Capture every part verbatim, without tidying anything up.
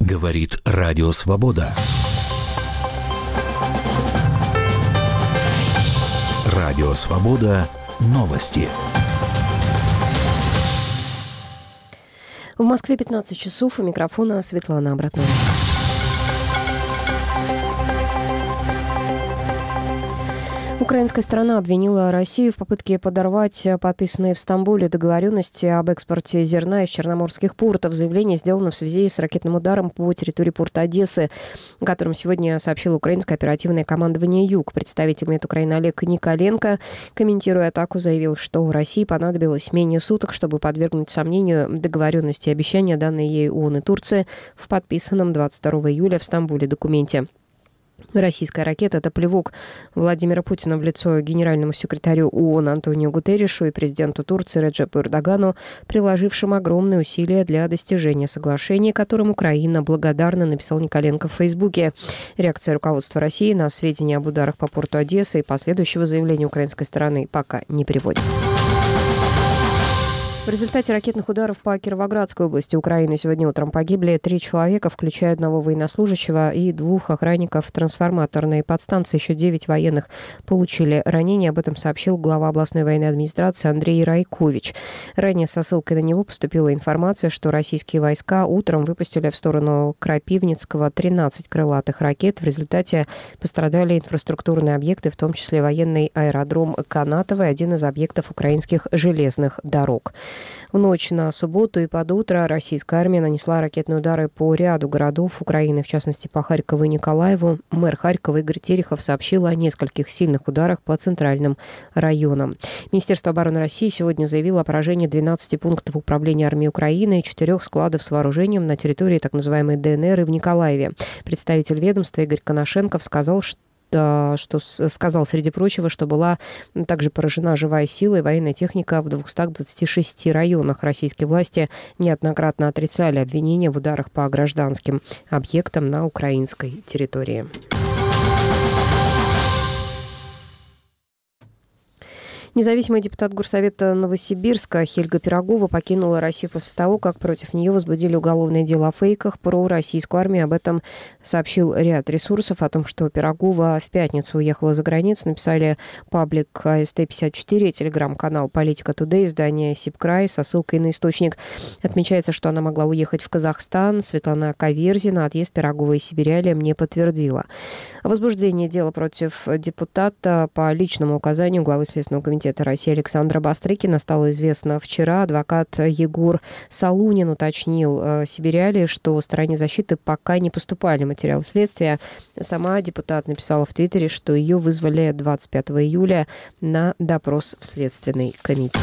Говорит Радио Свобода. Радио Свобода. Новости. В Москве пятнадцать часов. У микрофона Светлана Обратная. Украинская сторона обвинила Россию в попытке подорвать подписанные в Стамбуле договоренности об экспорте зерна из черноморских портов. Заявление сделано в связи с ракетным ударом по территории порта Одессы, о котором сегодня сообщило украинское оперативное командование «Юг». Представитель МИД Украины Олег Николенко, комментируя атаку, заявил, что России понадобилось менее суток, чтобы подвергнуть сомнению договоренности и обещания, данные ей ООН и Турции в подписанном двадцать второго июля в Стамбуле документе. Российская ракета – это плевок Владимира Путина в лицо генеральному секретарю ООН Антонио Гутерришу и президенту Турции Реджепу Эрдогану, приложившим огромные усилия для достижения соглашения, которым Украина благодарна, написал Николенко в Фейсбуке. Реакция руководства России на сведения об ударах по порту Одессы и последующего заявления украинской стороны пока не приводит. В результате ракетных ударов по Кировоградской области Украины сегодня утром погибли три человека, включая одного военнослужащего и двух охранников трансформаторной подстанции. Еще девять военных получили ранения. Об этом сообщил глава областной военной администрации Андрей Райкович. Ранее со ссылкой на него поступила информация, что российские войска утром выпустили в сторону Крапивницкого тринадцать крылатых ракет. В результате пострадали инфраструктурные объекты, в том числе военный аэродром Канатово и один из объектов украинских железных дорог. В ночь на субботу и под утро российская армия нанесла ракетные удары по ряду городов Украины, в частности по Харькову и Николаеву. Мэр Харькова Игорь Терехов сообщил о нескольких сильных ударах по центральным районам. Министерство обороны России сегодня заявило о поражении двенадцати пунктов управления армией Украины и четырех складов с вооружением на территории так называемой ДНР и в Николаеве. Представитель ведомства Игорь Коношенков сказал, что что сказал, среди прочего, что была также поражена живая сила и военная техника в двухстах двадцати шести районах. Российские власти неоднократно отрицали обвинения в ударах по гражданским объектам на украинской территории. Независимый депутат Горсовета Новосибирска Хельга Пирогова покинула Россию после того, как против нее возбудили уголовное дело о фейках про российскую армию. Об этом сообщил ряд ресурсов. О том, что Пирогова в пятницу уехала за границу, написали паблик А Эс Тэ пятьдесят четыре, телеграм-канал Политика Тудэй, издание Сибкрай со ссылкой на источник. Отмечается, что она могла уехать в Казахстан. Светлана Каверзина отъезд Пироговой из Сибиряли не подтвердила. Возбуждение дела против депутата по личному указанию главы Следственного комитета России Александра Бастрыкина стало известно вчера. Адвокат Егор Солунин уточнил э, Сибиряли, что стороне защиты пока не поступали материалы следствия. Сама депутат написала в Твиттере, что ее вызвали двадцать пятого июля на допрос в Следственный комитет.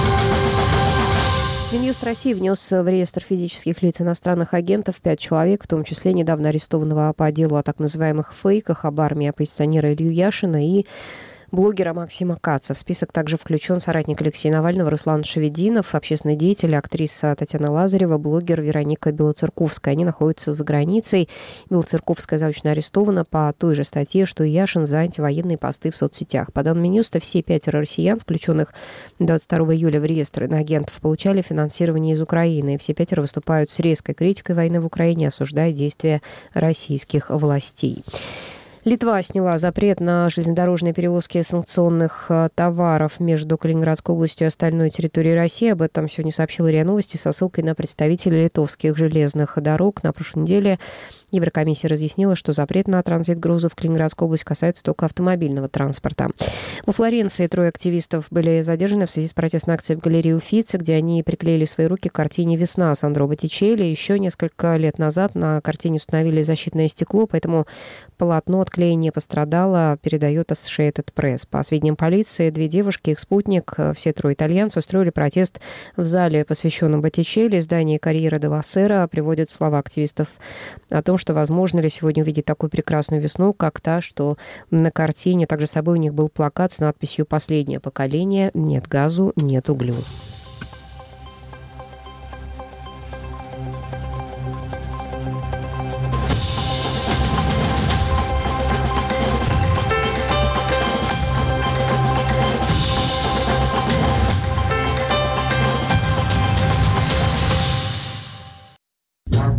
Минюст России внес в реестр физических лиц иностранных агентов пять человек, в том числе недавно арестованного по делу о так называемых фейках об армии оппозиционера Илью Яшина и блогера Максима Каца. В список также включен соратник Алексея Навального Руслан Шевединов, общественный деятель, актриса Татьяна Лазарева, блогер Вероника Белоцерковская. Они находятся за границей. Белоцерковская заочно арестована по той же статье, что и Яшин, за антивоенные посты в соцсетях. По данным Минюста, все пятеро россиян, включенных двадцать второго июля в реестр иноагентов, получали финансирование из Украины. И все пятеро выступают с резкой критикой войны в Украине, осуждая действия российских властей. Литва сняла запрет на железнодорожные перевозки санкционных товаров между Калининградской областью и остальной территорией России. Об этом сегодня сообщила РИА Новости со ссылкой на представителя литовских железных дорог. На прошлой неделе Еврокомиссия разъяснила, что запрет на транзит грузов в Калининградской области касается только автомобильного транспорта. Во Флоренции трое активистов были задержаны в связи с протестной акцией в галерее Уффици, где они приклеили свои руки к картине «Весна» Сандро Боттичелли. Еще несколько лет назад на картине установили защитное стекло, поэтому полотно от клея не пострадало, передает Associated Press. По сведениям полиции, две девушки, их спутник, все трое итальянцы, устроили протест в зале, посвященном Боттичелли. Издание «Корьера делла Сера» приводит слова активистов о том, что возможно ли сегодня увидеть такую прекрасную весну, как та, что на картине. Также с собой у них был плакат с надписью «Последнее поколение. Нет газу, нет углю».